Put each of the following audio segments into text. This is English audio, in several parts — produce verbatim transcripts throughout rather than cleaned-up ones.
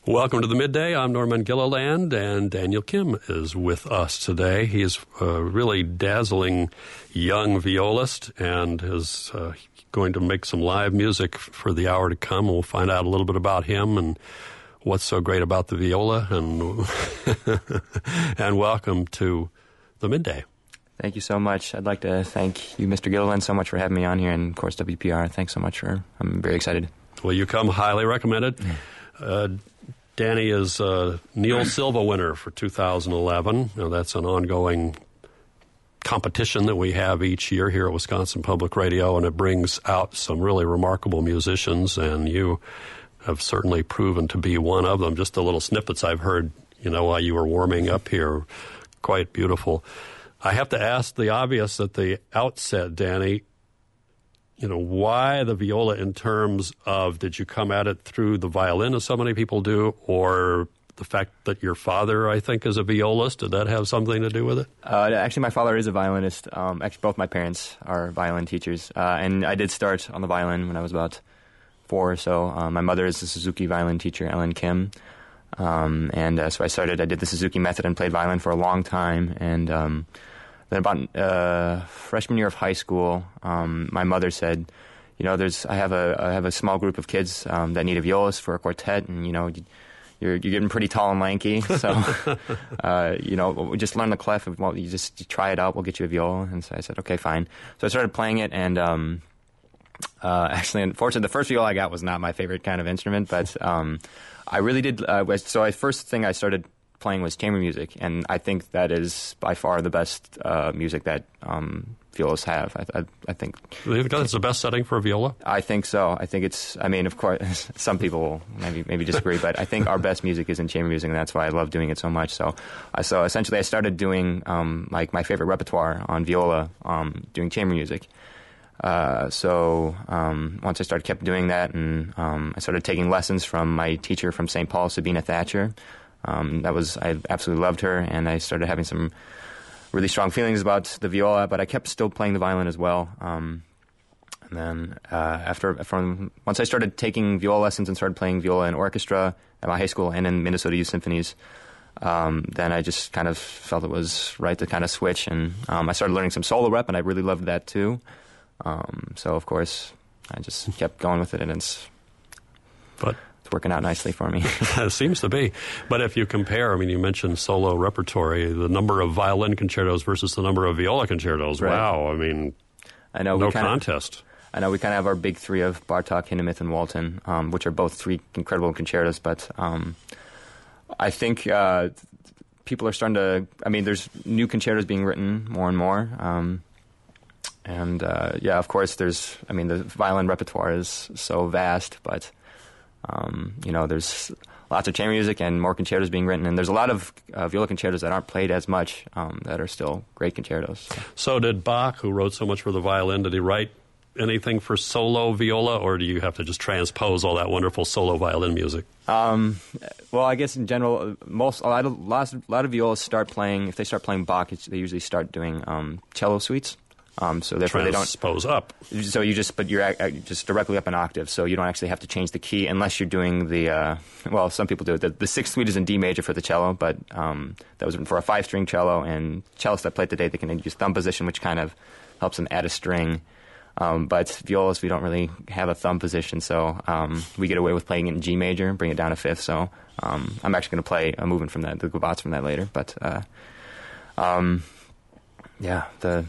Welcome to the Midday. I'm Norman Gilliland, and Daniel Kim is with us today. He is a really dazzling young violist and is uh, going to make some live music for the hour to come. We'll find out a little bit about him and what's so great about the viola. And and welcome to the Midday. Thank you so much. I'd like to thank you, Mister Gilliland, so much for having me on here, and of course W P R. Thanks so much for. I'm very excited. Well, you come highly recommended. Uh, Danny is a Neil Silva winner for two thousand eleven. Now, that's an ongoing competition that we have each year here at Wisconsin Public Radio, and it brings out some really remarkable musicians, and you have certainly proven to be one of them. Just the little snippets I've heard, you know, while you were warming up here, quite beautiful. I have to ask the obvious at the outset, Danny. You know, why the viola in terms of, did you come at it through the violin, as so many people do, or the fact that your father, I think, is a violist? Did that have something to do with it? Uh, actually, my father is a violinist. Um, actually, both my parents are violin teachers. Uh, and I did start on the violin when I was about four or so. Uh, my mother is a Suzuki violin teacher, Ellen Kim. Um, and uh, so I started, I did the Suzuki method and played violin for a long time. And um, then about uh, freshman year of high school, um, my mother said, you know, there's I have a I have a small group of kids um, that need a violist for a quartet, and you know, you're you're getting pretty tall and lanky, so uh, you know, we just learn the clef. Of, well, you just you try it out. We'll get you a viola. And so I said, okay, fine. So I started playing it, and um, uh, actually, unfortunately, the first viola I got was not my favorite kind of instrument, but um, I really did. Uh, so I first thing I started playing was chamber music, and I think that is by far the best uh, music that um, violas have. I, I, I think that's the best setting for a viola. I think so. I think it's. I mean, of course, some people will maybe maybe disagree, but I think our best music is in chamber music, and that's why I love doing it so much. So, uh, so essentially, I started doing um, like my favorite repertoire on viola, um, doing chamber music. Uh, so um, once I started kept doing that, and um, I started taking lessons from my teacher from Saint Paul, Sabina Thatcher. Um, that was, I absolutely loved her, and I started having some really strong feelings about the viola, but I kept still playing the violin as well. Um, and then uh, after, from once I started taking viola lessons and started playing viola in orchestra at my high school and in Minnesota Youth Symphonies, um, then I just kind of felt it was right to kind of switch, and um, I started learning some solo rep, and I really loved that too. Um, so, of course, I just kept going with it, and it's... But It's working out nicely for me. It seems to be. But if you compare, I mean, you mentioned solo repertory, the number of violin concertos versus the number of viola concertos. Right. Wow, I mean, I know no we kinda, contest. I know we kind of have our big three of Bartok, Hindemith, and Walton, um, which are both three incredible concertos. But um, I think uh, people are starting to, I mean, there's new concertos being written more and more. Um, and, uh, yeah, of course, there's, I mean, the violin repertoire is so vast, but... Um, you know, there's lots of chamber music and more concertos being written, and there's a lot of uh, viola concertos that aren't played as much um, that are still great concertos. So. so did Bach, who wrote so much for the violin, did he write anything for solo viola, or do you have to just transpose all that wonderful solo violin music? Um, well, I guess in general, most a lot of, lots, a lot of violas start playing, if they start playing Bach, it's, they usually start doing um, cello suites. Um, so therefore, they don't transpose up. So you just, but you're uh, just directly up an octave. So you don't actually have to change the key unless you're doing the. Uh, well, some people do it. The, the sixth suite is in D major for the cello, but um, that was written for a five-string cello. And cellists that play today, they can use thumb position, which kind of helps them add a string. Um, but violas, we don't really have a thumb position, so um, we get away with playing it in G major and bring it down to fifth. So um, I'm actually going to play a movement from that, the gavottes from that later. But uh, um, yeah, the.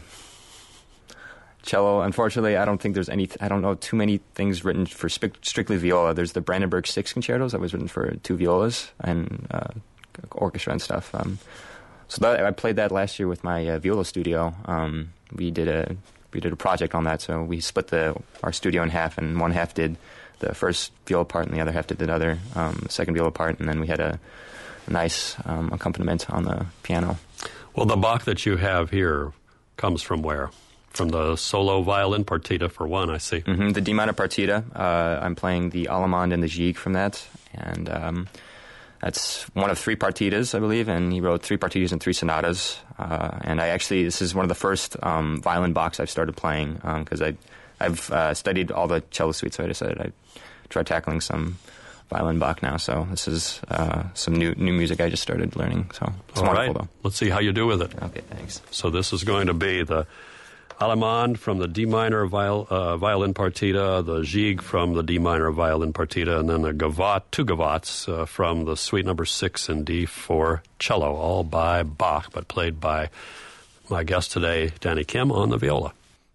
Cello, unfortunately, I don't think there's any, I don't know too many things written for sp- strictly viola. There's the Brandenburg Six Concertos that was written for two violas and uh, orchestra and stuff. Um, so that, I played that last year with my uh, viola studio. Um, we did a we did a project on that, so we split the our studio in half, and one half did the first viola part, and the other half did the other um, second viola part, and then we had a, a nice um, accompaniment on the piano. Well, the Bach that you have here comes from where? From the solo violin partita, for one, I see. Mm-hmm, the D minor partita. Uh, I'm playing the Allemande and the Gigue from that. And um, that's one of three partitas, I believe. And he wrote three partitas and three sonatas. Uh, and I actually, this is one of the first um, violin Bachs I've started playing because um, I, I've uh, studied all the cello suites, so I decided I'd try tackling some violin Bach now. So this is uh, some new new music I just started learning. So it's All wonderful, right. though. Let's see how you do with it. Okay, thanks. So this is going to be the Allemande from the D minor viol, uh, violin partita, the Gigue from the D minor violin partita, and then the Gavotte, two Gavottes uh, from the Suite Number Six in D for cello, all by Bach, but played by my guest today, Danny Kim, on the viola.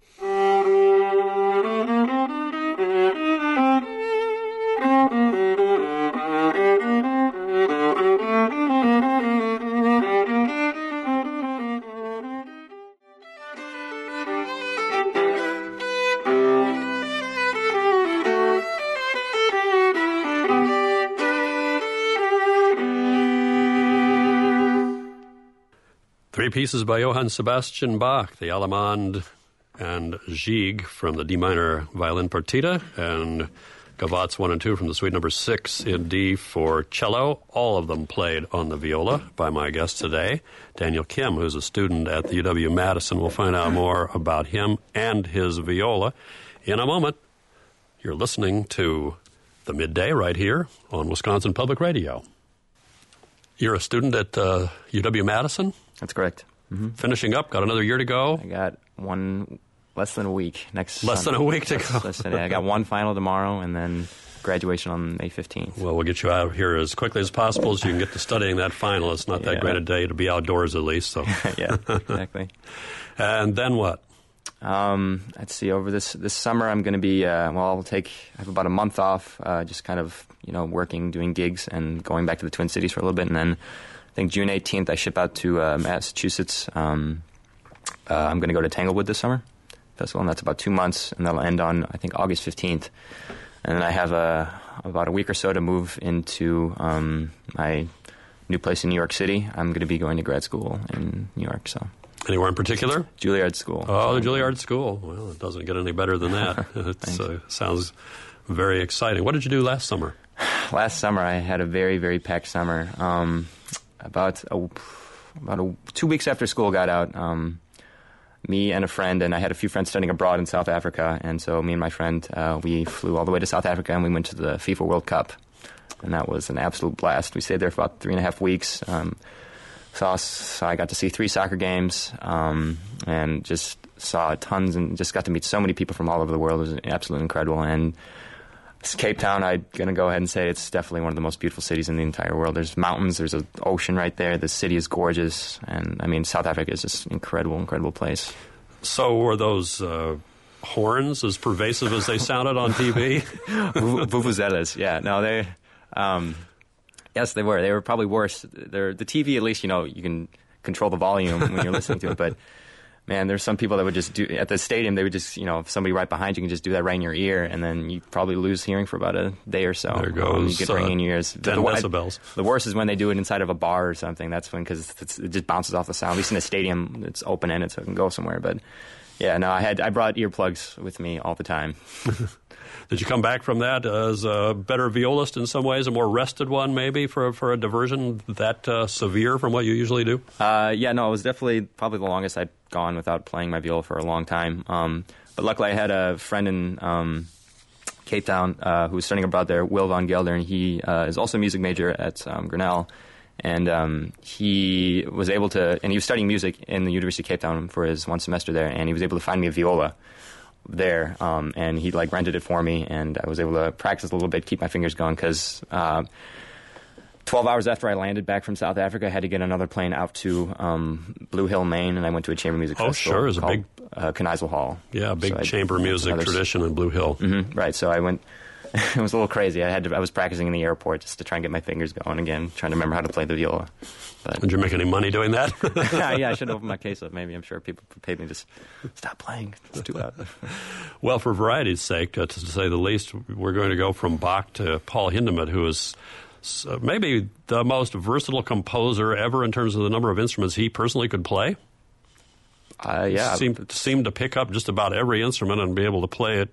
Three pieces by Johann Sebastian Bach, the Allemande and Gigue from the D minor violin partita, and Gavottes one and two from the Suite Number Six in D for cello. All of them played on the viola by my guest today, Daniel Kim, who's a student at the U W-Madison. We'll find out more about him and his viola in a moment. You're listening to The Midday right here on Wisconsin Public Radio. You're a student at uh, U W-Madison? That's correct. Mm-hmm. Finishing up, got another year to go. I got one, less than a week next Less Sunday. than a week to less, go. Less than, I got one final tomorrow, and then graduation on May fifteenth. Well, we'll get you out of here as quickly as possible so you can get to studying that final. It's not that Yeah. great a day to be outdoors, at least. So, Yeah, exactly. And then what? Um, let's see. Over this this summer, I'm going to be. Uh, well, I'll take. I have about a month off, uh, just kind of you know working, doing gigs, and going back to the Twin Cities for a little bit, and then I think June eighteenth I ship out to uh, Massachusetts. Um, uh, I'm going to go to Tanglewood this summer festival, and that's about two months, and that'll end on I think August fifteenth. And then I have a, about a week or so to move into um, my new place in New York City. I'm going to be going to grad school in New York. So. Anywhere in particular? Juilliard School. Oh, the Juilliard School. Well, it doesn't get any better than that. It uh, sounds very exciting. What did you do last summer? Last summer, I had a very, very packed summer. Um, about a, about a, two weeks after school got out, um, me and a friend, and I had a few friends studying abroad in South Africa, and so me and my friend, uh, we flew all the way to South Africa, and we went to the FIFA World Cup, and that was an absolute blast. We stayed there for about three and a half weeks. Um, saw, so I got to see three soccer games, um, and just saw tons, and just got to meet so many people from all over the world. It was absolutely incredible, and Cape Town, I'm going to go ahead and say it's definitely one of the most beautiful cities in the entire world. There's mountains, there's an ocean right there, the city is gorgeous, and I mean, South Africa is just an incredible, incredible place. So were those uh, horns as pervasive as they sounded on T V? Vuvuzelas, yeah. No, they, um, yes, they were. They were probably worse. They're, the T V, at least, you know, you can control the volume when you're listening to it, but man, there's some people that would just do, at the stadium, they would just, you know, if somebody right behind you can just do that right in your ear, and then you probably lose hearing for about a day or so. There goes um, you get uh, ringing in your ears. ten the, decibels. I, the worst is when they do it inside of a bar or something. That's when, because it just bounces off the sound. At least in a stadium, it's open-ended, so it can go somewhere. But yeah, no, I had I brought earplugs with me all the time. Did you come back from that as a better violist in some ways, a more rested one maybe for, for a diversion that uh, severe from what you usually do? Uh, yeah, no, it was definitely probably the longest I'd gone without playing my viola for a long time. Um, but luckily I had a friend in um, Cape Town uh, who was studying abroad there, Will Von Gelder, and he uh, is also a music major at um, Grinnell. And um, he was able to, and he was studying music in the University of Cape Town for his one semester there, and he was able to find me a viola there, um, and he like rented it for me, and I was able to practice a little bit, keep my fingers going, because uh, twelve hours after I landed back from South Africa, I had to get another plane out to um, Blue Hill, Maine, and I went to a chamber music Oh, festival sure, it's a called big- uh, Kneisel Hall. Yeah, big So I- chamber music another- tradition in Blue Hill. Mhm, right, so I went. It was a little crazy. I had to, I was practicing in the airport just to try and get my fingers going again, trying to remember how to play the viola. But Did you make any money doing that? yeah, I should open my case up. Maybe I'm sure people paid me to just stop playing. It's too loud. Well, for variety's sake, uh, to say the least, we're going to go from Bach to Paul Hindemith, who is uh, maybe the most versatile composer ever in terms of the number of instruments he personally could play. Uh, yeah, Seemed, seemed to pick up just about every instrument and be able to play it,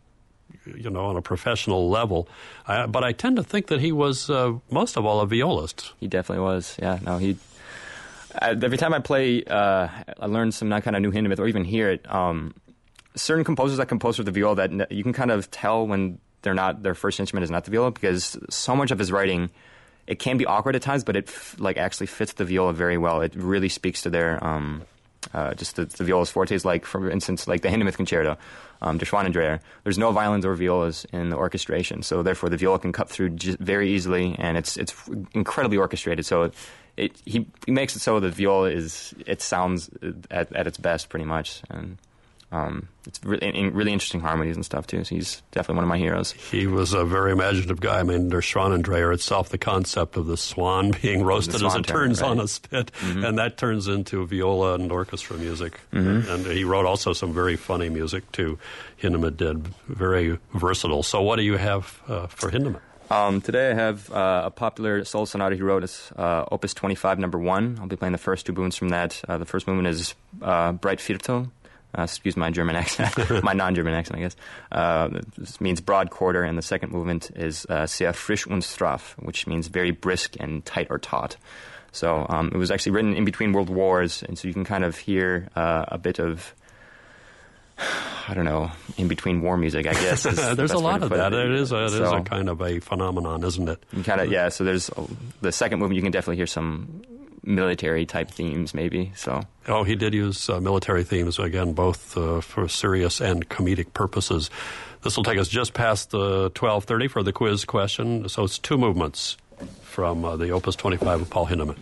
you know, on a professional level. I, but I tend to think that he was, uh, most of all, a violist. he definitely was. Yeah, no, he. I, every time I play, uh, I learn some kind of new Hindemith, or even hear it. Um, certain composers that compose for the viola, that n- you can kind of tell when they're not their first instrument is not the viola, because so much of his writing, it can be awkward at times, but it f- like actually fits the viola very well. It really speaks to their um, uh, just the, the viola's fortes. Like for instance, like the Hindemith Concerto, um, Der Schwanendreher. There's no violins or violas in the orchestration, so therefore the viola can cut through j- very easily, and it's it's incredibly orchestrated. So it, it he, he makes it so the viola is it sounds at, at its best pretty much, and. Um, it's really, in, really interesting harmonies and stuff, too. So he's definitely one of my heroes. He was a very imaginative guy. I mean, Der Schwanendreher itself, the concept of the swan being roasted as it turns right. on a spit, mm-hmm. and that turns into viola and orchestra music. Mm-hmm. And he wrote also some very funny music, too. Hindemith did. Very versatile. So what do you have uh, for Hindemith? Um, today I have uh, a popular solo sonata he wrote. It's uh, Opus twenty-five, number one. I'll be playing the first two movements from that. Uh, the first movement is uh, Breit Viertel. Uh, excuse my German accent, my non-German accent, I guess. Uh, this means broad quarter, and the second movement is uh, sehr frisch und straff, which means very brisk and tight or taut. So um, it was actually written in between world wars, and so you can kind of hear uh, a bit of, I don't know, in between war music, I guess. There's the a lot of that. It, it is a, it so, is a kind of a phenomenon, isn't it? You kind of yeah. So there's uh, the second movement. You can definitely hear some military type themes, maybe. So. Oh, he did use uh, military themes, again, both uh, for serious and comedic purposes. This will take us just past the twelve thirty for the quiz question. So it's two movements from uh, the Opus twenty-five of Paul Hindemith.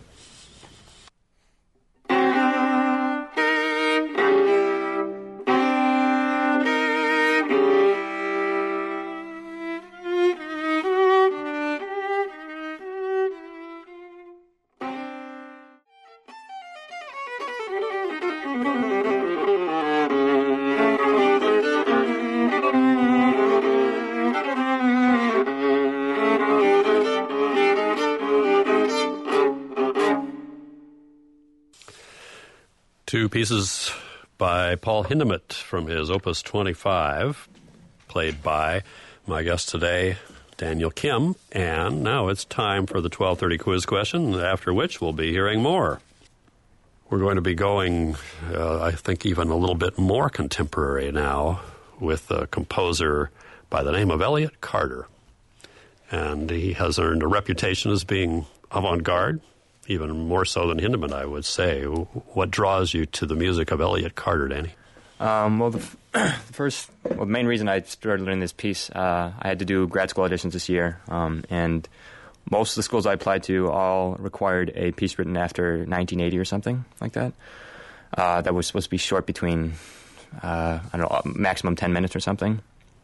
Two pieces by Paul Hindemith from his Opus twenty-five, played by my guest today, Daniel Kim. And now it's time for the twelve thirty quiz question, after which we'll be hearing more. We're going to be going, uh, I think, even a little bit more contemporary now with a composer by the name of Elliott Carter. And he has earned a reputation as being avant-garde, even more so than Hindemith, I would say. What draws you to the music of Elliott Carter, Danny? Um, well, the, f- the first, well, the main reason I started learning this piece, uh, I had to do grad school auditions this year, um, and most of the schools I applied to all required a piece written after nineteen eighty or something like that. Uh, that was supposed to be short, between, uh, I don't know, maximum ten minutes or something.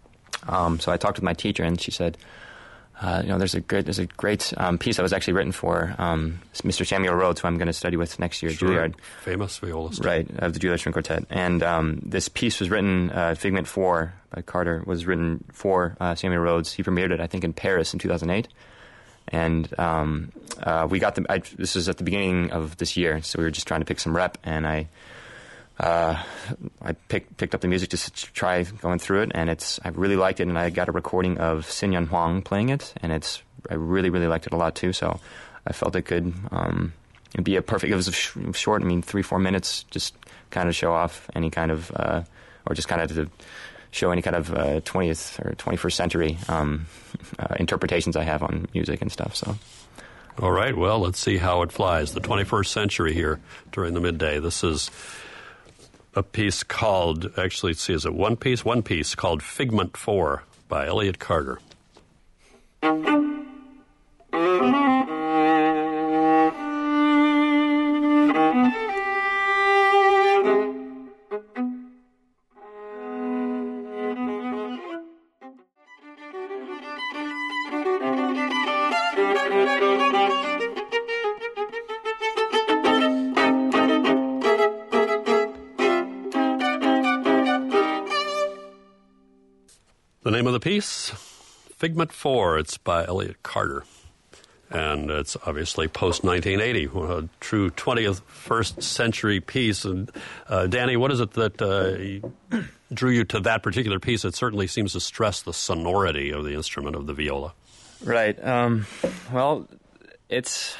Um, so I talked with my teacher, and she said, Uh, you know, there's a good, there's a great um, piece that was actually written for um, Mister Samuel Rhodes, who I'm going to study with next year at sure. Juilliard. Famous violist. Right, of the Juilliard String Quartet. And um, this piece was written, uh, Figment four by Carter, was written for uh, Samuel Rhodes. He premiered it, I think, in Paris in two thousand eight. And um, uh, we got the, I, this was at the beginning of this year, so we were just trying to pick some rep, and I... Uh, I picked picked up the music just to try going through it, and it's I really liked it, and I got a recording of Sin Yun Huang playing it, and it's I really really liked it a lot too. So I felt it could um, it'd be a perfect. It was a sh- short, I mean, three four minutes, just kind of show off any kind of uh, or just kind of to show any kind of uh, twentieth or twenty-first century um, uh, interpretations I have on music and stuff. So. All right, well, let's see how it flies. The twenty-first century here during the midday. This is a piece called, actually, let's see, is it one piece? One piece called Figment four by Elliott Carter. The name of the piece, Figment four. It's by Elliott Carter. And it's obviously post-nineteen eighty, a true twenty-first century piece. And uh, Danny, what is it that uh, drew you to that particular piece? It certainly seems to stress the sonority of the instrument of the viola. Right. Um, well, it's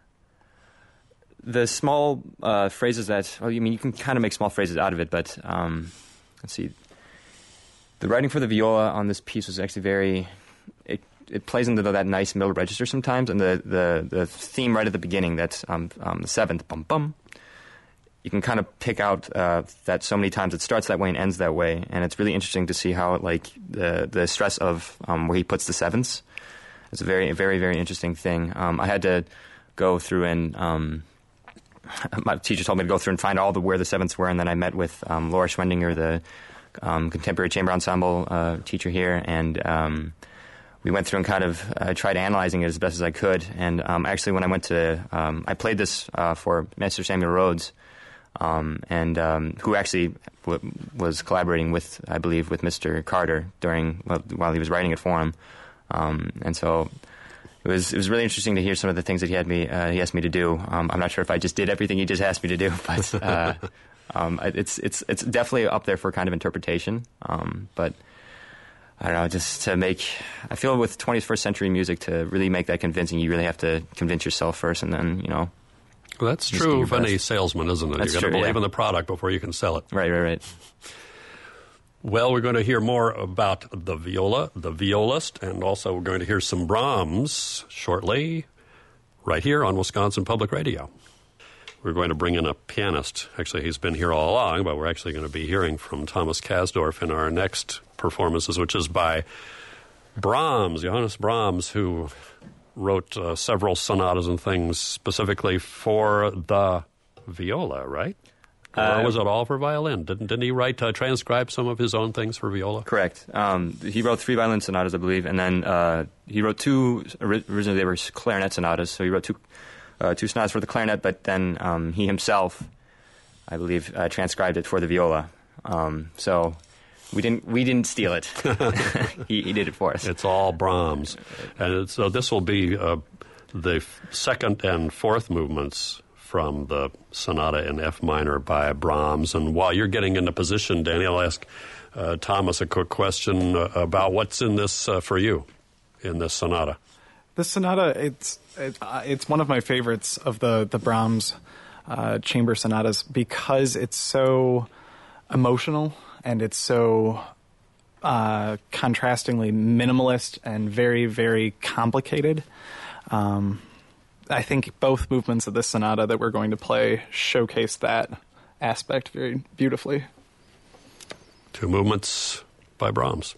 the small uh, phrases that, well, I mean, you can kind of make small phrases out of it, but um, let's see. The writing for the viola on this piece was actually very. It, it plays into that nice middle register sometimes, and the, the, the theme right at the beginning, that's um, um, the seventh, bum bum. You can kind of pick out uh, that so many times it starts that way and ends that way, and it's really interesting to see how like the the stress of um, where he puts the sevenths. It's a very very very interesting thing. Um, I had to go through and um, my teacher told me to go through and find all the where the sevenths were, and then I met with um, Laura Schwendinger, the um, contemporary chamber ensemble uh, teacher here, and um, we went through and kind of uh, tried analyzing it as best as I could. And um, actually, when I went to, um, I played this uh, for Master Samuel Rhodes, um, and um, who actually w- was collaborating with, I believe, with Mister Carter during well, while he was writing it for him. Um, and so it was it was really interesting to hear some of the things that he had me uh, he asked me to do. Um, I'm not sure if I just did everything he just asked me to do, but uh, um, it's it's it's definitely up there for kind of interpretation. Um, but I don't know, just to make, I feel with twenty-first century music, to really make that convincing, you really have to convince yourself first, and then, you know. Well, that's true of any salesman, isn't it? That's You've got to true, believe yeah. in the product before you can sell it. Right, right, right. Well, we're going to hear more about the viola, the violist, and also we're going to hear some Brahms shortly, right here on Wisconsin Public Radio. We're going to bring in a pianist. Actually, he's been here all along, but we're actually going to be hearing from Thomas Kasdorf in our next performances, which is by Brahms, Johannes Brahms, who wrote uh, several sonatas and things specifically for the viola, right? Uh, or was it all for violin? Didn't didn't he write, uh, transcribe some of his own things for viola? Correct. Um, he wrote three violin sonatas, I believe, and then uh, he wrote two, originally they were clarinet sonatas, so he wrote two uh, two sonatas for the clarinet, but then um, he himself, I believe, uh, transcribed it for the viola. Um, so we didn't we didn't steal it. he, he did it for us. It's all Brahms. And it's, so this will be uh, the f- second and fourth movements from the sonata in F minor by Brahms. And while you're getting into position, Danny, I'll ask uh, Thomas a quick question uh, about what's in this uh, for you, in this sonata. This sonata, it's it, uh, it's one of my favorites of the, the Brahms uh, chamber sonatas because it's so emotional and it's so uh, contrastingly minimalist and very, very complicated. Um I think both movements of this sonata that we're going to play showcase that aspect very beautifully. Two movements by Brahms.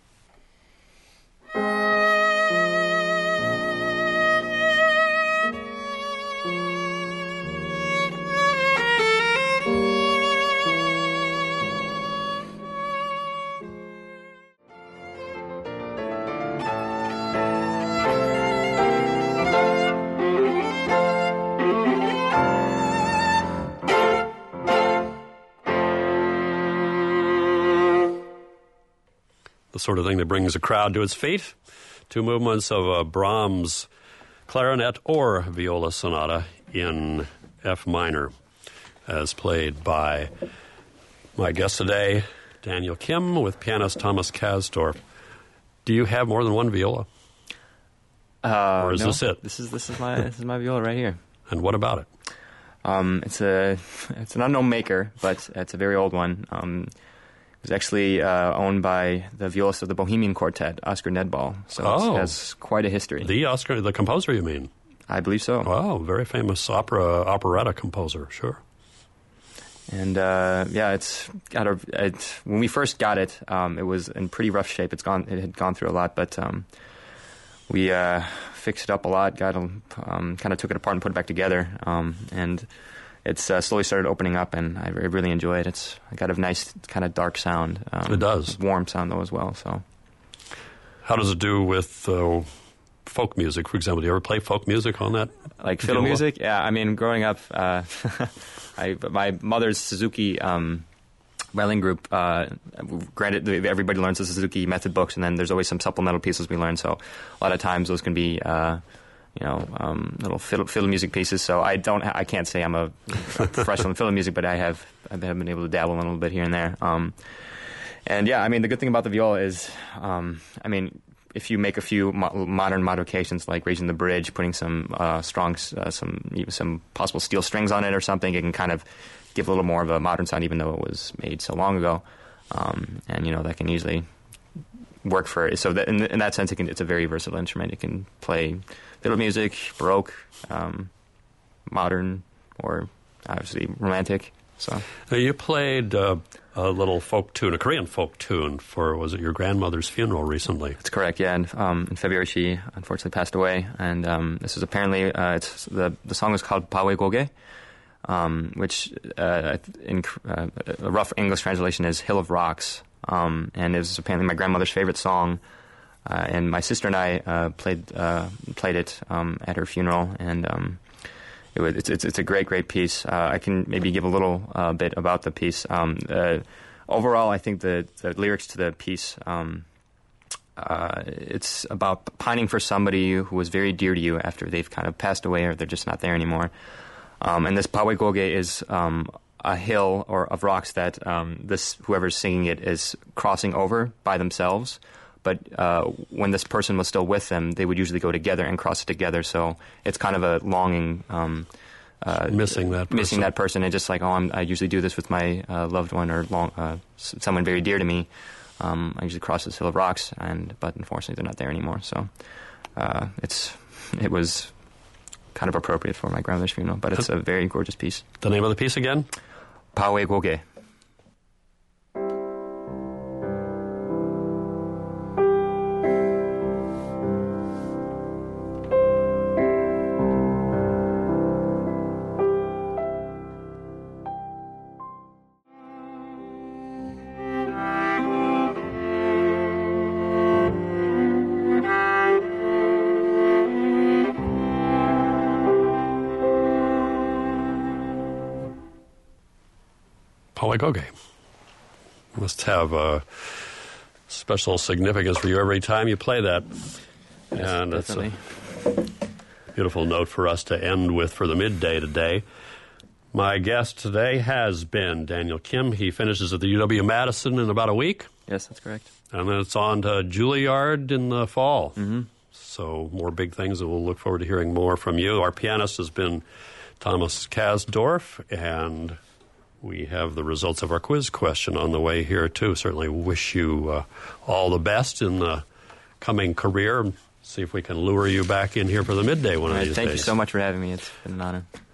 The sort of thing that brings a crowd to its feet. Two movements of a Brahms clarinet or viola sonata in F minor, as played by my guest today, Daniel Kim, with pianist Thomas Kasdorf. Do you have more than one viola? Uh, or is no, this it? This is this is my this is my viola right here. And what about it? Um, it's a it's an unknown maker, but it's a very old one. Um, it was actually uh, owned by the violist of the Bohemian Quartet, Oscar Nedball. So Oh. it has quite a history. The Oscar, the composer, you mean? I believe so. Wow, very famous opera operetta composer, sure. And uh, yeah, it's got a. It, when we first got it, um, it was in pretty rough shape. It's gone. It had gone through a lot, but um, we uh, fixed it up a lot. Got um, kind of took it apart and put it back together, um, and it's uh, slowly started opening up. And I really enjoy it. It's got a nice kind of dark sound. Um, It does. Warm sound though as well. So How does it do with uh, folk music, for example? Do you ever play folk music on that? like fiddle viola? music, yeah. I mean, growing up, uh, I my mother's Suzuki um, violin group. Uh, granted, everybody learns the Suzuki method books, and then there's always some supplemental pieces we learn. So a lot of times those can be, uh, you know, um, little fiddle, fiddle music pieces. So I don't, ha- I can't say I'm a, a professional in fiddle music, but I have, I've been able to dabble in a little bit here and there. Um, and yeah, I mean, the good thing about the viola is, um, I mean, if you make a few mo- modern modifications, like raising the bridge, putting some uh, strong, uh, some even some possible steel strings on it or something, it can kind of give a little more of a modern sound, even though it was made so long ago. Um, and you know that can easily work for so that in, in that sense, it can, it's a very versatile instrument. It can play fiddle music, baroque, um, modern, or obviously romantic. So now you played uh, a little folk tune, a Korean folk tune, for was it your grandmother's funeral recently? That's correct. Yeah, and um, in February she unfortunately passed away, and um, this is apparently uh, it's the the song is called Bawe Goge, um, which uh, in uh, a rough English translation is Hill of Rocks, um, and it was apparently my grandmother's favorite song. Uh, and my sister and I uh, played uh, played it um, at her funeral, and um, it was, it's, it's it's a great great piece. Uh, I can maybe give a little uh, bit about the piece. Um, uh, overall, I think the, the lyrics to the piece um, uh, it's about pining for somebody who was very dear to you after they've kind of passed away or they're just not there anymore. Um, and this Bawe Goge is um, a hill or of rocks that um, this whoever's singing it is crossing over by themselves. But uh, when this person was still with them, they would usually go together and cross it together. So it's kind of a longing, um, uh, missing that person. missing that person, and just like, oh, I'm, I usually do this with my uh, loved one or long, uh, someone very dear to me. Um, I usually cross this hill of rocks, and but unfortunately they're not there anymore. So uh, it's it was kind of appropriate for my grandmother's funeral. But it's a very gorgeous piece. The name of the piece again? Bawe Goge. Bawe Goge must have a special significance for you every time you play that. Yes, and definitely. It's a beautiful note for us to end with for the midday today. My guest today has been Daniel Kim. He finishes at the U W-Madison in about a week. Yes, that's correct. And then it's on to Juilliard in the fall. Mm-hmm. So more big things, and we'll look forward to hearing more from you. Our pianist has been Thomas Kasdorf, and we have the results of our quiz question on the way here, too. Certainly wish you uh, all the best in the coming career. See if we can lure you back in here for the midday one of All right, these thank days. you so much for having me. It's been an honor.